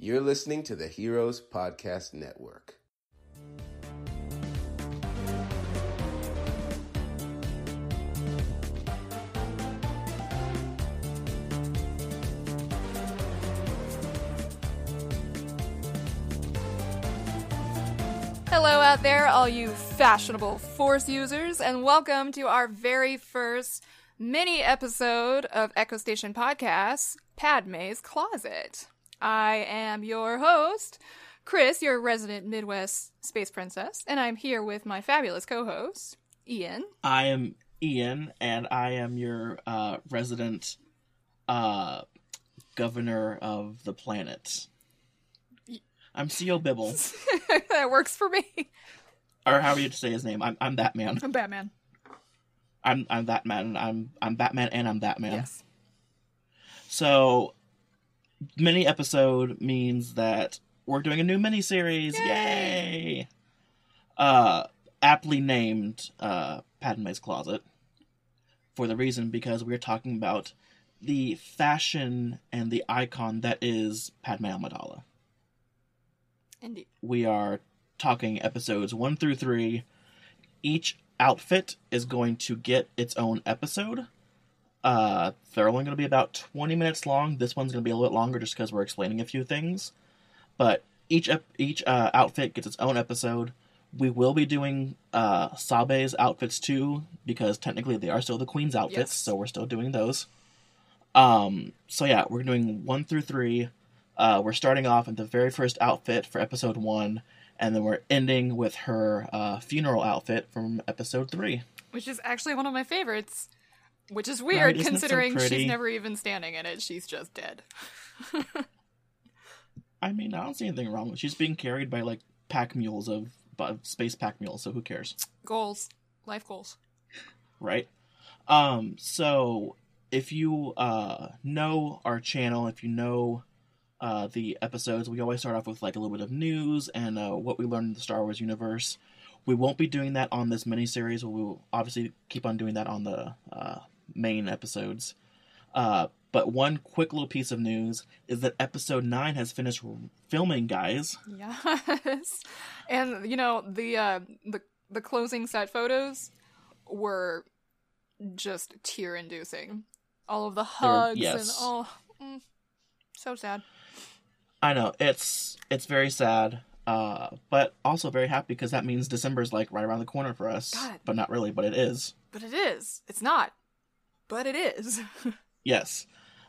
You're listening to the Heroes Podcast Network. Hello out there, all you fashionable Force users, and welcome to our very first mini-episode of Echo Station Podcast, Padme's Closet. I am your host, Chris, your resident Midwest space princess, and I'm here with my fabulous co-host, Ian. I am Ian, and I am your resident governor of the planet. I'm C.O. Bibble. That works for me. Or however you say his name. I'm that man. I'm Batman. I'm that man. I'm Batman and I'm that man. Yes. So, mini episode means that we're doing a new mini series. Yay! Aptly named Padme's Closet. For the reason because we're talking about the fashion and the icon that is Padme Amidala. Indeed. We are talking episodes 1 through 3. Each outfit is going to get its own episode. They're only going to be about 20 minutes long. This one's going to be a little bit longer just because we're explaining a few things. But each outfit gets its own episode. We will be doing Sabe's outfits too, because technically they are still the Queen's outfits, so we're still doing those. So yeah, we're doing 1 through 3. We're starting off in the very first outfit for episode 1, and then we're ending with her funeral outfit from episode 3. Which is actually one of my favorites. Which is weird, right, considering so she's never even standing in it. She's just dead. I mean, I don't see anything wrong with it. She's being carried by, like, pack mules of space pack mules, so who cares? Goals. Life goals. Right? So, if you know our channel, if you know the episodes, we always start off with like a little bit of news and what we learned in the Star Wars universe. We won't be doing that on this miniseries. We will obviously keep on doing that on the main episodes. But one quick little piece of news is that episode 9 has finished filming, guys. Yes. And, you know, the closing set photos were just tear-inducing. All of the hugs and so sad. I know, it's very sad, but also very happy because that means December's like right around the corner for us. God. But not really, but it is. But it is. It's not. But it is. Yes.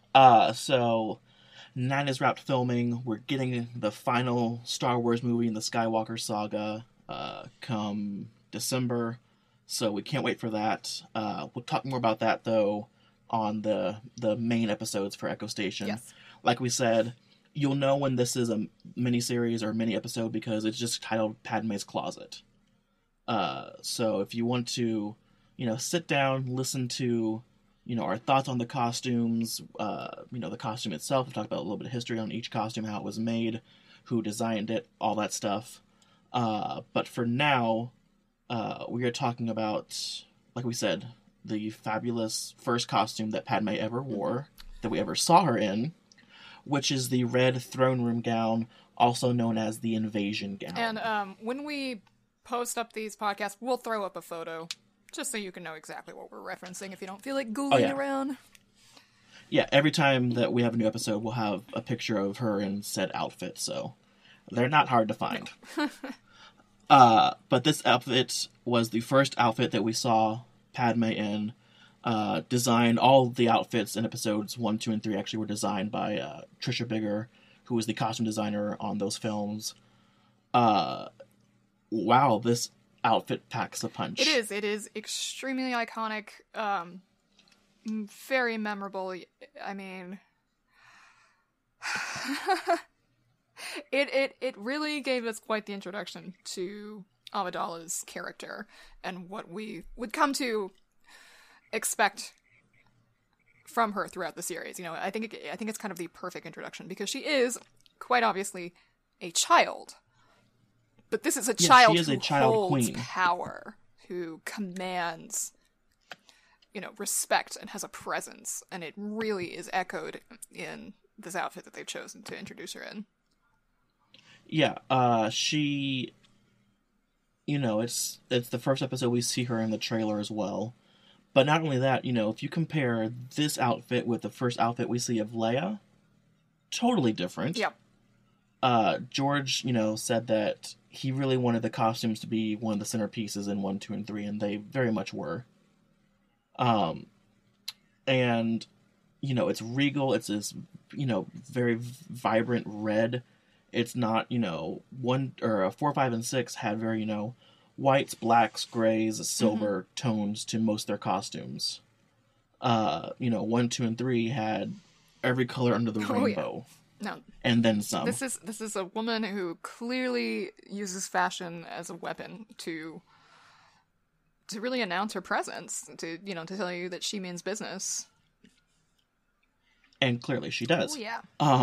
So 9 is wrapped filming. We're getting the final Star Wars movie in the Skywalker saga come December, so we can't wait for that. We'll talk more about that though on the main episodes for Echo Station. Yes. Like we said, you'll know when this is a mini-series or mini-episode because it's just titled Padme's Closet. So if you want to, sit down, listen to, our thoughts on the costumes, the costume itself. We've talked about a little bit of history on each costume, how it was made, who designed it, all that stuff. But for now, we are talking about, like we said, the fabulous first costume that Padme ever wore, that we ever saw her in, which is the red throne room gown, also known as the invasion gown. And when we post up these podcasts, we'll throw up a photo, just so you can know exactly what we're referencing if you don't feel like Googling around. Yeah, every time that we have a new episode, we'll have a picture of her in said outfit, so they're not hard to find. No. But this outfit was the first outfit that we saw Padme in. Designed all the outfits in episodes 1, 2, and 3 actually were designed by Trisha Bigger, who was the costume designer on those films. Wow, this outfit packs a punch. It is extremely iconic, very memorable. I mean, it really gave us quite the introduction to Amidala's character and what we would come to expect from her throughout the series. I think it's kind of the perfect introduction because she is quite obviously a child, but this is a child who holds queen. Power, who commands, respect and has a presence, and it really is echoed in this outfit that they've chosen to introduce her in. Yeah, she, it's the first episode we see her in the trailer as well. But not only that, if you compare this outfit with the first outfit we see of Leia, totally different. Yep. George, said that he really wanted the costumes to be one of the centerpieces in 1, 2, and 3, and they very much were. And, it's regal, it's this, very vibrant red. It's not, 4, 5, and 6 had very, whites, blacks, grays, silver tones to most of their costumes. 1, 2, and 3 had every color under the rainbow. Yeah. No. And then some. This is a woman who clearly uses fashion as a weapon to really announce her presence, to tell you that she means business. And clearly she does. Oh yeah.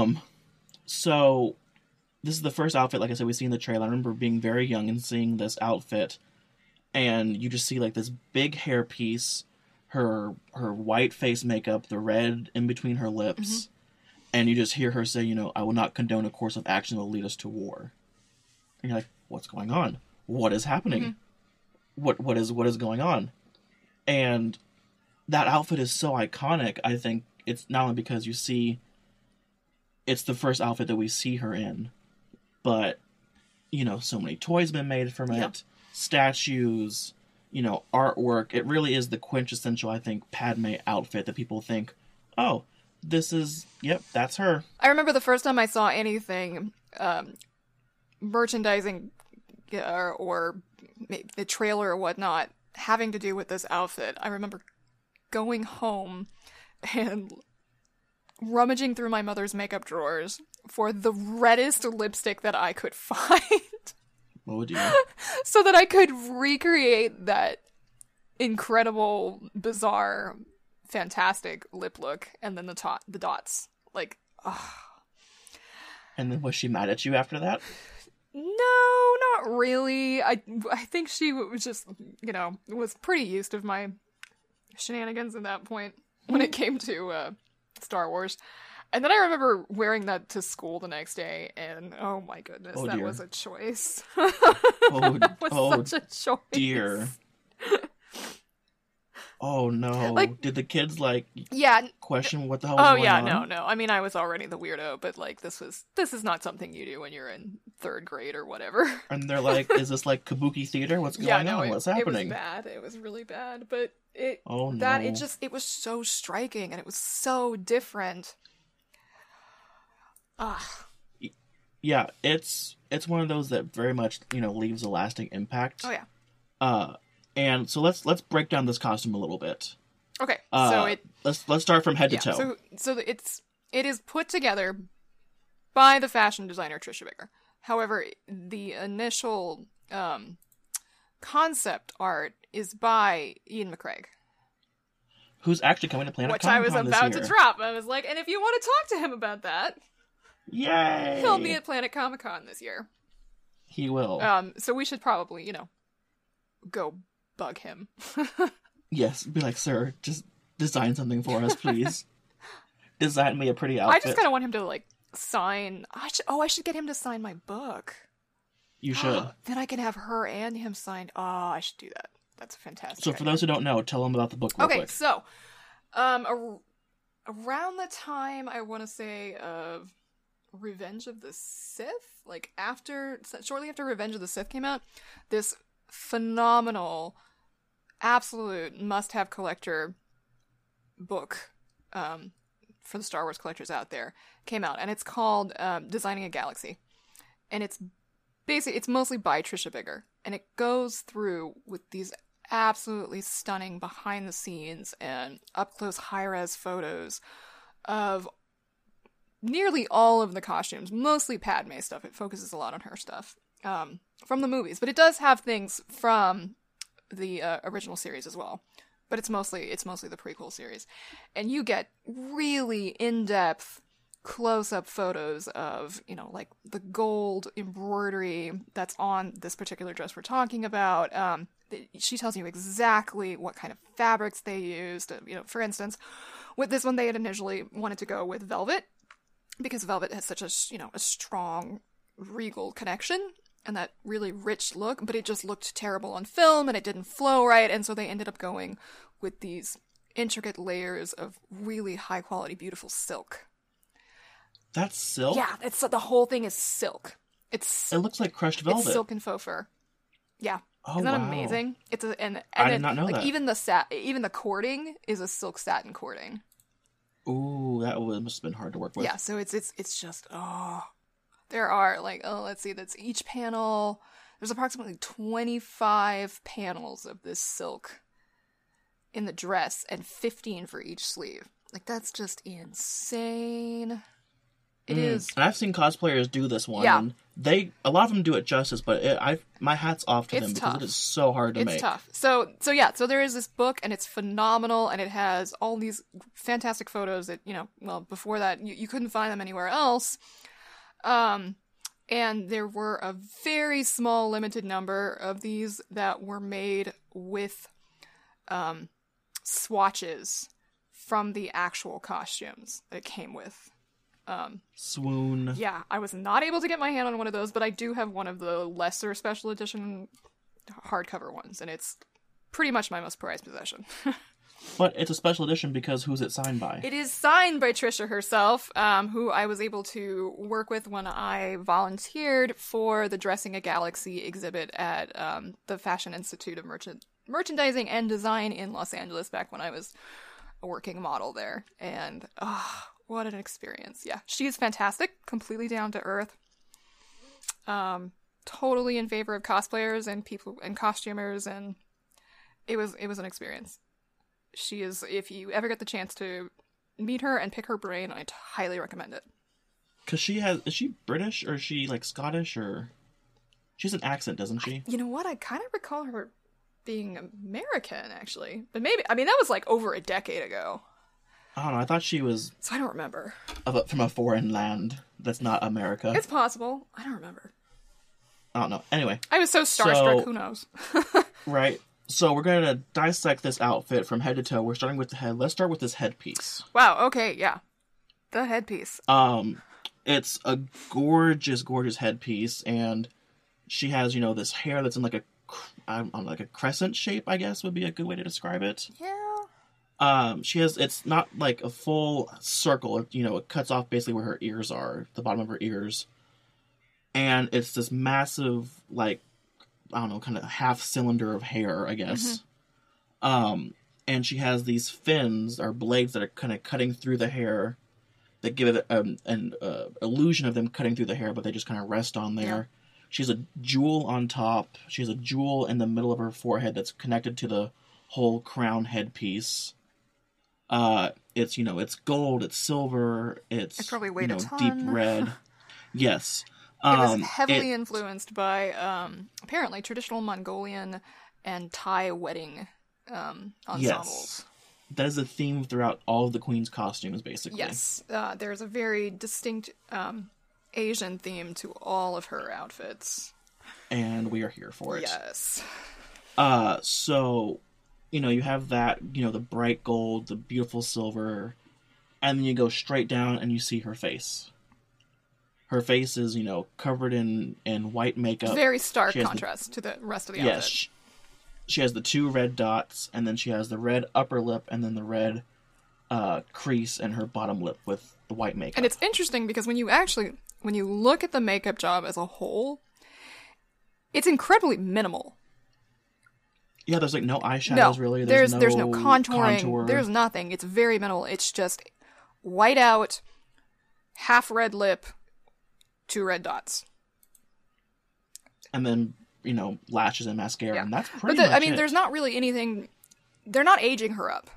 So this is the first outfit, like I said, we see in the trailer. I remember being very young and seeing this outfit, and you just see like this big hair piece, her white face makeup, the red in between her lips, and you just hear her say, I will not condone a course of action that will lead us to war. And you're like, what's going on? What is happening? What is going on? And that outfit is so iconic. I think it's not only because you see it's the first outfit that we see her in, but so many toys been made from it, statues, artwork. It really is the quintessential, I think, Padme outfit that people think, oh, that's her. I remember the first time I saw anything merchandising or the trailer or whatnot having to do with this outfit. I remember going home and rummaging through my mother's makeup drawers for the reddest lipstick that I could find. Oh dear. So that I could recreate that incredible, bizarre, fantastic lip look, and then the dots. Like, ugh. And then was she mad at you after that? No, not really. I think she was just, was pretty used to my shenanigans at that point when it came to Star Wars. And then I remember wearing that to school the next day, and oh my goodness, that was a choice. That was such a choice. Dear. Oh no! Did the kids question what the hell was going on? Oh yeah, no. I mean, I was already the weirdo, but this is not something you do when you're in 3rd grade or whatever. And they're like, "Is this like kabuki theater? What's going on? What's happening?" It was bad. It was really bad, but it was so striking and it was so different. Yeah, it's one of those that very much leaves a lasting impact. Oh yeah. And so let's break down this costume a little bit. Okay, so let's start from head to toe. So it is put together by the fashion designer Trisha Bigger. However, the initial concept art is by Ian McCraig, who's actually coming to Planet Which Comic-Con I was about to drop. I was like, and if you want to talk to him about that, yay! He'll be at Planet Comic-Con this year. He will. So we should probably, go bug him. Yes, be like, sir, just design something for us, please. Design me a pretty outfit. I just kind of want him to, sign... I should get him to sign my book. You should. Then I can have her and him signed. Oh, I should do that. That's fantastic. So for those who don't know, tell them about the book real quick. So, around the time, I want to say, of Revenge of the Sith, shortly after Revenge of the Sith came out, this phenomenal, absolute must-have collector book for the Star Wars collectors out there came out, and it's called Designing a Galaxy, and it's mostly by Trisha Bigger, and it goes through with these absolutely stunning behind-the-scenes and up-close high-res photos of nearly all of the costumes, mostly Padme stuff. It focuses a lot on her stuff. From the movies, but it does have things from the original series as well. But it's mostly the prequel series, and you get really in-depth, close-up photos of the gold embroidery that's on this particular dress we're talking about. She tells you exactly what kind of fabrics they used. For instance, with this one, they had initially wanted to go with velvet because velvet has such a strong regal connection and that really rich look, but it just looked terrible on film and it didn't flow right, and so they ended up going with these intricate layers of really high quality, beautiful silk. That's silk? Yeah, the whole thing is silk. It looks like crushed velvet. It's silk and faux fur. Yeah. Oh, Isn't that wow. amazing? It's I did not know that. Even the cording is a silk satin cording. Ooh, that must have been hard to work with. Yeah, so it's just there are let's see, that's each panel. There's approximately 25 panels of this silk in the dress and 15 for each sleeve. Like, that's just insane. It is. And I've seen cosplayers do this one. Yeah. And a lot of them do it justice, but my hat's off to It's them tough. because it is so hard to make. It's tough. So there is this book, and it's phenomenal, and it has all these fantastic photos that, before that, you couldn't find them anywhere else. And there were a very small, limited number of these that were made with swatches from the actual costumes that it came with. Swoon. Yeah, I was not able to get my hand on one of those, but I do have one of the lesser special edition hardcover ones, and it's pretty much my most prized possession. But it's a special edition because who's it signed by? It is signed by Trisha herself, who I was able to work with when I volunteered for the Dressing a Galaxy exhibit at the Fashion Institute of Merchandising and Design in Los Angeles back when I was a working model there. And, what an experience. Yeah, she is fantastic, completely down to earth. Totally in favor of cosplayers and people and costumers, and it was an experience. She is, if you ever get the chance to meet her and pick her brain, I'd highly recommend it. Because is she British or is she like Scottish or? She has an accent, doesn't she? You know what? I kind of recall her being American, actually. But maybe, that was like over a decade ago. I don't know. I thought she was So I don't remember. from a foreign land that's not America. It's possible. I don't remember. I don't know. Anyway. I was so starstruck, who knows? Right. So we're going to dissect this outfit from head to toe. We're starting with the head. Let's start with this headpiece. Wow, okay, yeah. The headpiece. It's a gorgeous, gorgeous headpiece, and she has, this hair that's in like a crescent shape, I guess would be a good way to describe it. Yeah. It's not like a full circle. It cuts off basically where her ears are, the bottom of her ears. And it's this massive, like, I don't know, kind of half cylinder of hair, I guess. Mm-hmm. And she has these fins or blades that are kind of cutting through the hair that give it an illusion of them cutting through the hair, but they just kind of rest on there. Yeah. She has a jewel on top. She has a jewel in the middle of her forehead that's connected to the whole crown headpiece. It's, it's gold, it's silver, it's probably weighed a ton. Deep red. Yes. It was heavily influenced by, apparently, traditional Mongolian and Thai wedding ensembles. Yes. That is a theme throughout all of the Queen's costumes, basically. Yes. There's a very distinct Asian theme to all of her outfits. And we are here for it. Yes. So, you have that, the bright gold, the beautiful silver, and then you go straight down and you see her face. Her face is, covered in white makeup. Very stark contrast to the rest of the outfit. Yes. She has the 2 red dots, and then she has the red upper lip, and then the red crease in her bottom lip with the white makeup. And it's interesting because when you look at the makeup job as a whole, it's incredibly minimal. Yeah, there's like no eyeshadows really. There's no contouring. There's nothing. It's very minimal. It's just white out, half red lip, 2 red dots. And then, lashes and mascara, and that's pretty much it. There's not really anything. They're not aging her up.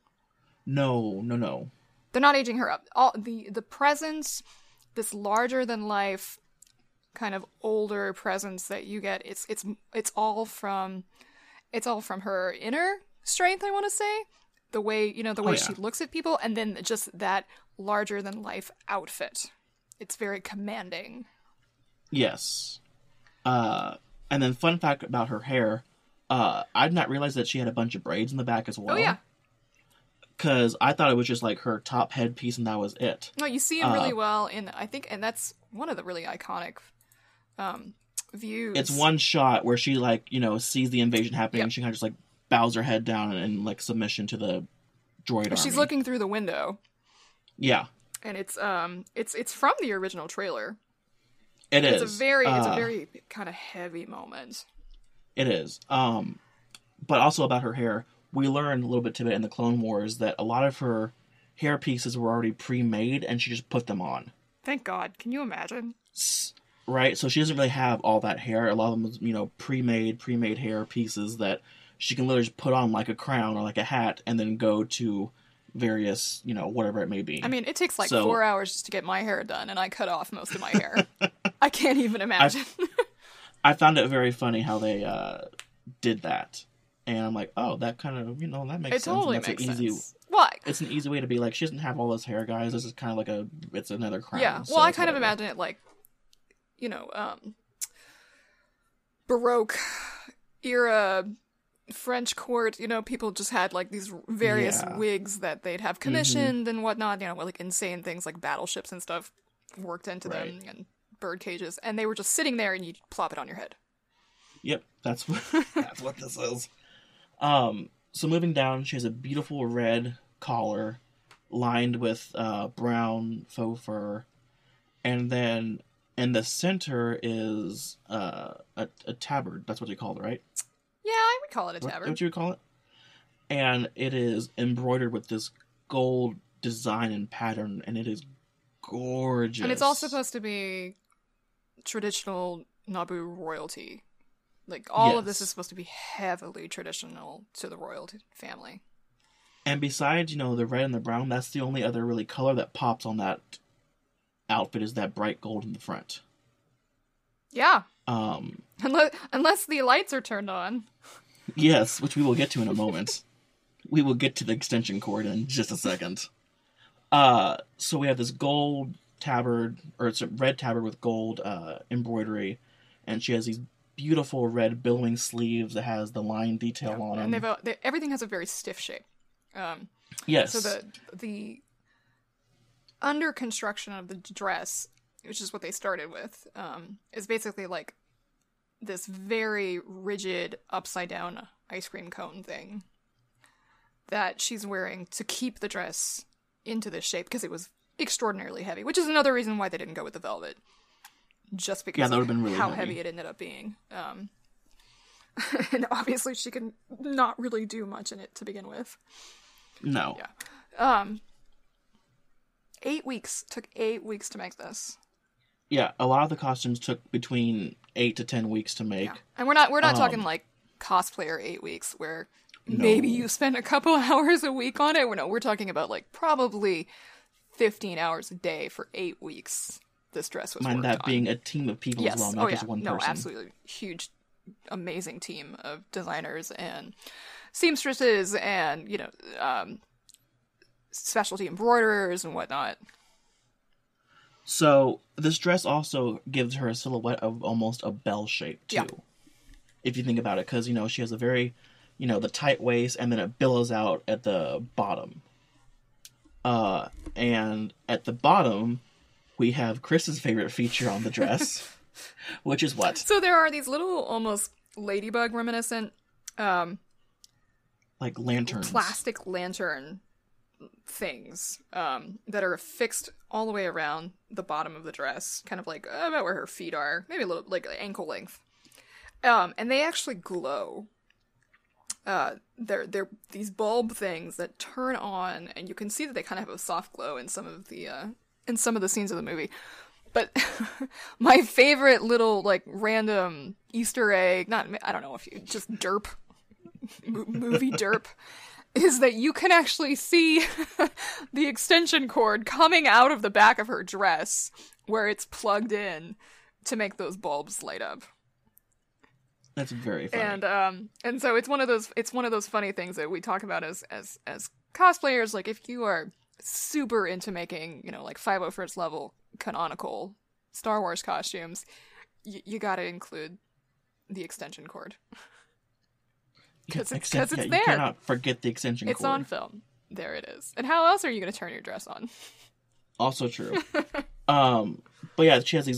No. They're not aging her up. All the presence, this larger than life, kind of older presence that you get. It's all from her inner strength. I want to say the way she looks at people, and then just that larger than life outfit. It's very commanding. Yes. And then fun fact about her hair, I did not realize that she had a bunch of braids in the back as well. Oh, yeah. Because I thought it was just like her top headpiece and that was it. No, you see him really well and that's one of the really iconic views. It's one shot where she like, you know, sees the invasion happening, Yep. and she kind of just like bows her head down in like submission to the droid army. She's looking through the window, Yeah, and it's from the original trailer. it is. It's a very kind of heavy moment. It is. But also about her hair, we learned a little bit in the Clone Wars that a lot of her hair pieces were already pre-made, and she just put them on. Thank God. Can you imagine? Right? So she doesn't really have all that hair. A lot of them was, you know, pre-made hair pieces that she can literally just put on like a crown or like a hat and then go to various, you know, whatever it may be. I mean, it takes like 4 hours just to get my hair done, and I cut off most of my hair. I can't even imagine. I found it very funny how they did that. And I'm like, oh, that kind of, you know, that makes sense. It totally And that's makes an easy, sense. Why? It's an easy way to be like, she doesn't have all this hair, guys. This is kind of like it's another crown. Yeah, well, so I kind of whatever. imagine it like, you know, Baroque era French court, you know, people just had like these various wigs that they'd have commissioned and whatnot, you know, like insane things like battleships and stuff worked into them and bird cages, and they were just sitting there and you plop it on your head. Yep, that's what this is. So moving down, she has a beautiful red collar lined with brown faux fur, and then in the center is a tabard. That's what you call it, right? Yeah, I would call it a tabard. What you would call it? And it is embroidered with this gold design and pattern, and it is gorgeous. And it's all supposed to be traditional Naboo royalty. Like, all of this is supposed to be heavily traditional to the royal family. And besides, you know, the red and the brown, that's the only other really color that pops on that outfit is that bright gold in the front. Yeah. Unless the lights are turned on. Yes, which we will get to in a moment. We will get to the extension cord in just a second. So we have this gold tabard, or it's a red tabard with gold embroidery, and she has these beautiful red billowing sleeves that has the line detail on them. And everything has a very stiff shape. Yes. So the under construction of the dress, which is what they started with, is basically like this very rigid upside down ice cream cone thing that she's wearing to keep the dress into this shape because it was extraordinarily heavy, which is another reason why they didn't go with the velvet. Just because that would've been really how heavy it ended up being. And obviously she can not really do much in it to begin with. No. Yeah. 8 weeks. Took 8 weeks to make this. Yeah, a lot of the costumes took between 8 to 10 weeks to make. Yeah. And we're not talking like cosplayer 8 weeks where maybe you spend a couple hours a week on it. We're talking about like probably 15 hours a day for 8 weeks. This dress was Mind worked that on. being a team of people as well, not just one person. No, absolutely. Huge, amazing team of designers and seamstresses and, you know, specialty embroiderers and whatnot. So this dress also gives her a silhouette of almost a bell shape, too. Yeah. If you think about it, because, you know, she has a very, you know, the tight waist, and then it billows out at the bottom. And at the bottom, we have Chris's favorite feature on the dress, which is what? So there are these little, almost ladybug reminiscent, like lanterns. plastic lantern things that are fixed all the way around the bottom of the dress, kind of like about where her feet are, maybe a little like ankle length. And they actually glow. They're these bulb things that turn on, and you can see that they kind of have a soft glow in some of the scenes of the movie. But my favorite little like random Easter egg, I don't know if you just derp, movie derp, is that you can actually see the extension cord coming out of the back of her dress where it's plugged in to make those bulbs light up. That's very funny. And so it's one of those funny things that we talk about as cosplayers. Like, if you are super into making, you know, like 501st level canonical Star Wars costumes, you got to include the extension cord. Because it's there. You cannot forget the extension cord. It's on film. There it is. And how else are you going to turn your dress on? Also true. But yeah, she has these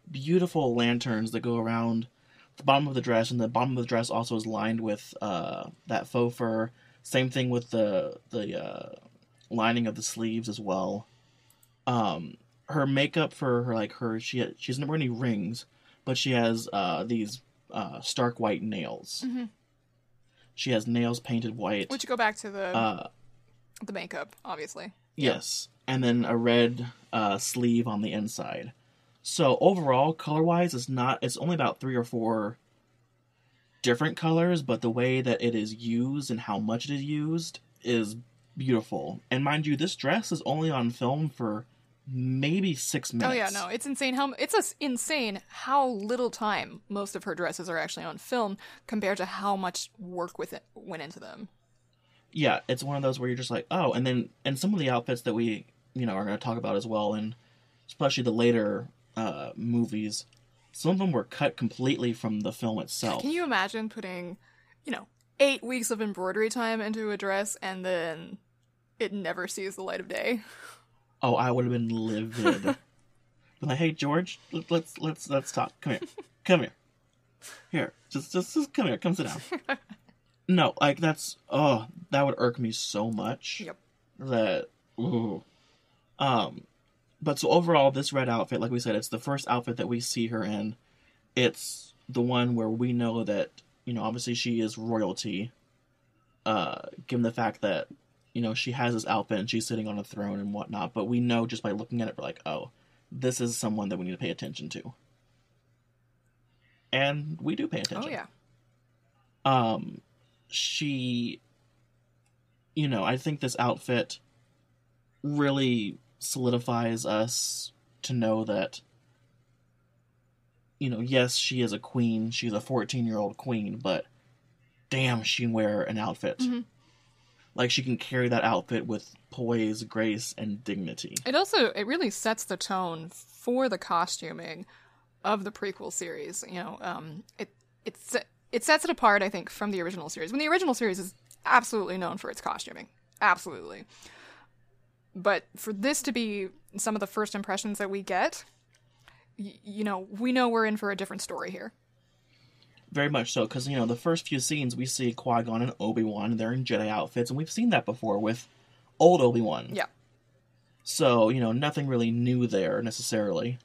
beautiful lanterns that go around the bottom of the dress, and the bottom of the dress also is lined with that faux fur. Same thing with the lining of the sleeves as well. Her makeup for her, she doesn't wear any rings, but she has these stark white nails. Mm-hmm. She has nails painted white. Which go back to the makeup, obviously. Yes, and then a red sleeve on the inside. So overall, color-wise, it's only about 3 or 4 different colors, but the way that it is used and how much it is used is beautiful. And mind you, this dress is only on film for maybe 6 minutes. Oh yeah, no, it's insane insane how little time most of her dresses are actually on film compared to how much work went into them. Yeah, it's one of those where you're just like, oh, and some of the outfits that we, are going to talk about as well, and especially the later movies, some of them were cut completely from the film itself. Can you imagine putting, 8 weeks of embroidery time into a dress and then it never sees the light of day? Oh, I would have been livid. Been like, hey George, let's talk. Come here. Here, just come here. Come sit down. No, like that would irk me so much. Yep. That, ooh. But so overall, this red outfit, like we said, it's the first outfit that we see her in. It's the one where we know that, obviously she is royalty. Given the fact that, she has this outfit and she's sitting on a throne and whatnot. But we know just by looking at it, we're like, oh, this is someone that we need to pay attention to. And we do pay attention. Oh, yeah. She, I think this outfit really solidifies us to know that, yes, she is a queen. She's a 14-year-old queen, but damn, she can wear an outfit. Mm-hmm. Like, she can carry that outfit with poise, grace, and dignity. It really sets the tone for the costuming of the prequel series. It sets it apart, I think, from the original series. When the original series is absolutely known for its costuming. Absolutely. But for this to be some of the first impressions that we get, we know we're in for a different story here. Very much so, because, the first few scenes we see Qui-Gon and Obi-Wan, they're in Jedi outfits, and we've seen that before with old Obi-Wan. Yeah. So, nothing really new there, necessarily.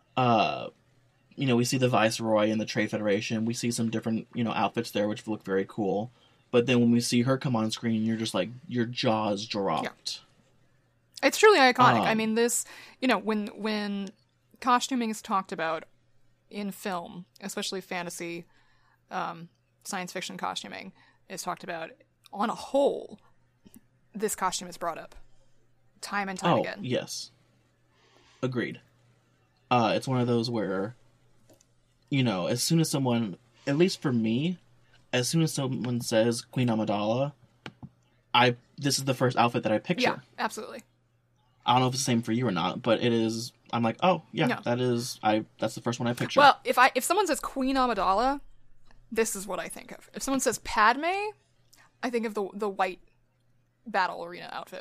We see the Viceroy and the Trade Federation. We see some different, outfits there, which look very cool. But then when we see her come on screen, you're just like, your jaws dropped. Yeah. It's truly iconic. I mean, this, when costuming is talked about in film, especially fantasy, science fiction costuming is talked about on a whole, this costume is brought up time and time again. Yes. Agreed. It's one of those where, as soon as someone, at least for me, as soon as someone says Queen Amidala, this is the first outfit that I picture. Yeah, absolutely. I don't know if it's the same for you or not, but it is. I'm like, oh yeah, no. That's the first one I picture. Well, if someone says Queen Amidala, this is what I think of. If someone says Padme, I think of the white battle arena outfit.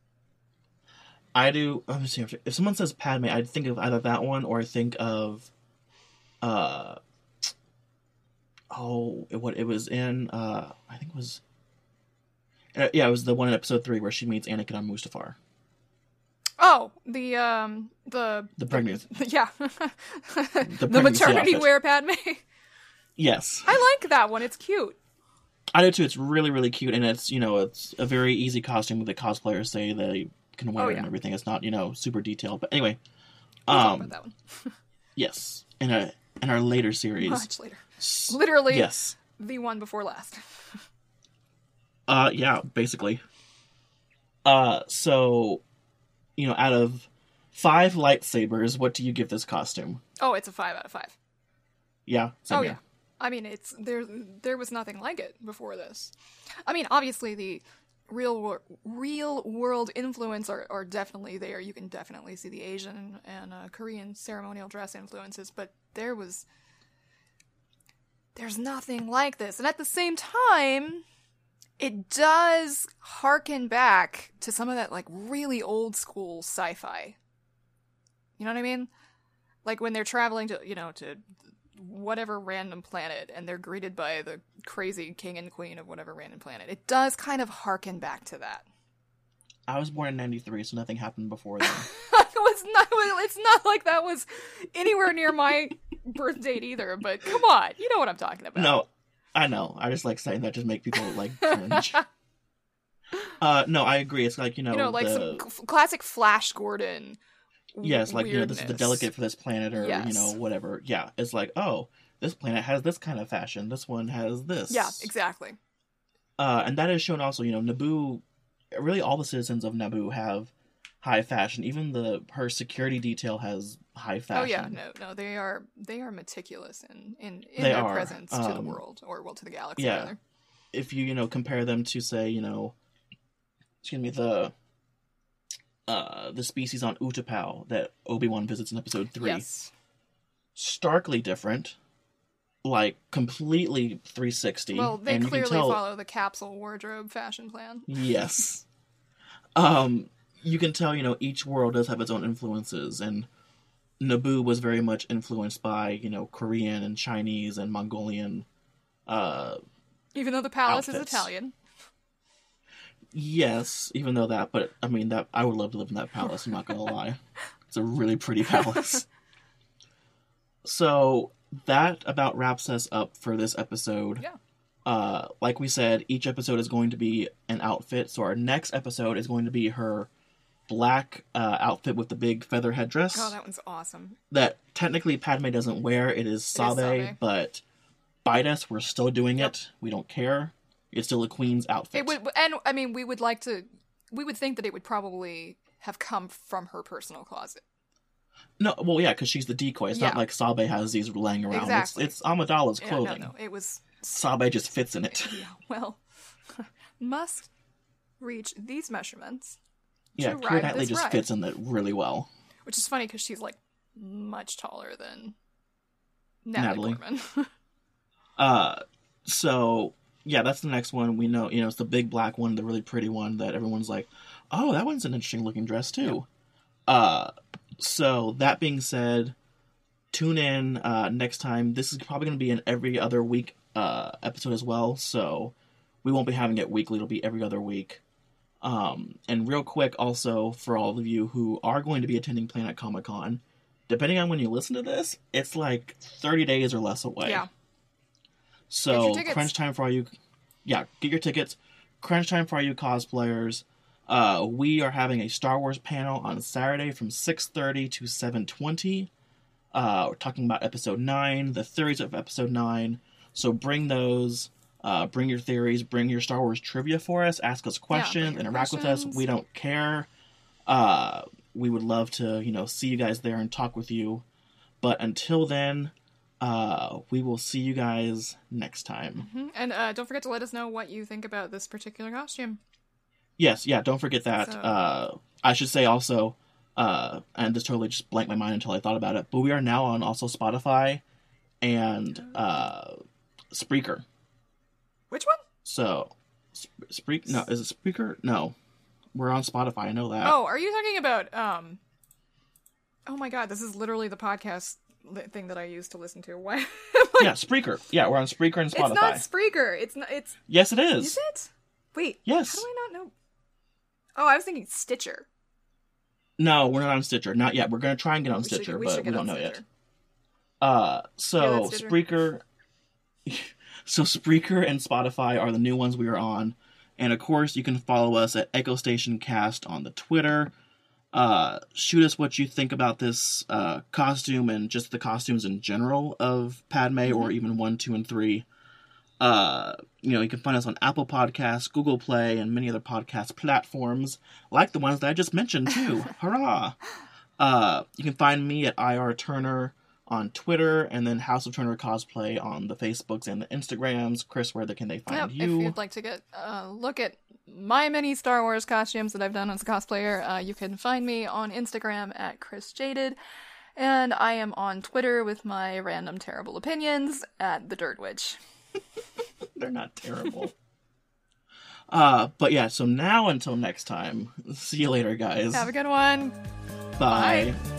I do. Let me see. If someone says Padme, I'd think of either that one or I think of, what it was in. I think it was. Yeah, it was the one in episode 3 where she meets Anakin on Mustafar. Oh, the pregnancy. Yeah. the maternity outfit. wear Padme. Yes. I like that one. It's cute. I do too. It's really, really cute, and it's it's a very easy costume that cosplayers say they can wear and everything. It's not super detailed, but anyway. We'll talk about that one. Yes, in our later series. Much later. Literally. Yes. The one before last. Yeah, basically. So, out of 5 lightsabers, what do you give this costume? Oh, it's a 5 out of 5. Yeah. Oh, yeah. I mean, there was nothing like it before this. I mean, obviously the real world influence are definitely there. You can definitely see the Asian and Korean ceremonial dress influences, but there's nothing like this. And at the same time, it does harken back to some of that like really old school sci-fi. You know what I mean? Like when they're traveling to, to whatever random planet and they're greeted by the crazy king and queen of whatever random planet. It does kind of harken back to that. I was born in 93, so nothing happened before then. It's not like that was anywhere near my birth date either, but come on, you know what I'm talking about. No, I know. I just like saying that just make people like cringe. No, I agree. It's like, like some classic Flash Gordon. Yes, like, weirdness. this is the delegate for this planet, or, Yes. whatever. Yeah, it's like, oh, this planet has this kind of fashion. This one has this. Yeah, exactly. And that is shown also, Naboo, really all the citizens of Naboo have high fashion. Even her security detail has high fashion. Oh yeah, no, they are meticulous in They their are. presence to the world, or to the galaxy. Yeah. Rather. If you, compare them to, say, the species on Utapau that Obi-Wan visits in episode 3. Yes. Starkly different. Like, completely 360. Well, they and you clearly can tell, follow the capsule wardrobe fashion plan. Yes. You can tell, each world does have its own influences, and Naboo was very much influenced by, Korean and Chinese and Mongolian, Even though the palace outfits. is Italian. Yes, even though that, but, I mean, that I would love to live in that palace, I'm not gonna lie. It's a really pretty palace. So, that about wraps us up for this episode. Yeah. Like we said, each episode is going to be an outfit, so our next episode is going to be her black outfit with the big feather headdress. Oh, that one's awesome. That technically Padme doesn't wear, it is Sabe, Sabe. but bite us, we're still doing it. We don't care. It's still a queen's outfit. It would, and I mean, we would think that it would probably have come from her personal closet. No, well, yeah, because she's the decoy. It's not like Sabe has these laying around. Exactly. It's Amidala's Yeah, clothing. no, it was. Sabe just fits in it. Yeah, well, must reach these measurements. Yeah, to Keira ride Knightley this just ride. fits in that really well. Which is funny because she's like much taller than Natalie Portman. So yeah, that's the next one. We know, it's the big black one, the really pretty one that everyone's like, oh, that one's an interesting looking dress too. So that being said, tune in next time. This is probably going to be an every other week episode as well, so we won't be having it weekly. It'll be every other week. And real quick, also, for all of you who are going to be attending Planet Comic-Con, depending on when you listen to this, it's like 30 days or less away. Yeah. So, Get your crunch time for all you... Yeah, get your tickets. Crunch time for all you cosplayers. We are having a Star Wars panel on Saturday from 6:30 to 7:20. We're talking about Episode 9, the theories of Episode 9. So bring those. Bring your theories. Bring your Star Wars trivia for us. Ask us questions. Interact with us. We don't care. We would love to, see you guys there and talk with you. But until then, we will see you guys next time. Mm-hmm. And don't forget to let us know what you think about this particular costume. Yes, yeah, don't forget that. So... I should say also, and this totally just blanked my mind until I thought about it, but we are now on also Spotify and Spreaker. Which one? So, is it Spreaker? No. We're on Spotify, I know that. Oh, are you talking about, oh my god, this is literally the podcast thing that I use to listen to. Why? Yeah, Spreaker. Yeah, we're on Spreaker and Spotify. It's not Spreaker. It's... Yes, it is. Is it? Wait. Yes. How do I not know? Oh, I was thinking Stitcher. No, we're not on Stitcher. Not yet. We're going to try and get on Stitcher, but we don't know yet. So Spreaker... So Spreaker and Spotify are the new ones we are on. And of course, you can follow us at Echo Station Cast on the Twitter. Shoot us what you think about this costume and just the costumes in general of Padme, or even 1, 2, and 3. You can find us on Apple Podcasts, Google Play, and many other podcast platforms, like the ones that I just mentioned too. Hurrah! You can find me at IR Turner on Twitter, and then House of Turner Cosplay on the Facebooks and the Instagrams. Chris, where can they find you? If you'd like to get a look at my many Star Wars costumes that I've done as a cosplayer, you can find me on Instagram at Chris Jaded, and I am on Twitter with my random terrible opinions at The Dirt Witch. They're not terrible. But yeah, so now until next time, see you later, guys. Have a good one. Bye. Bye.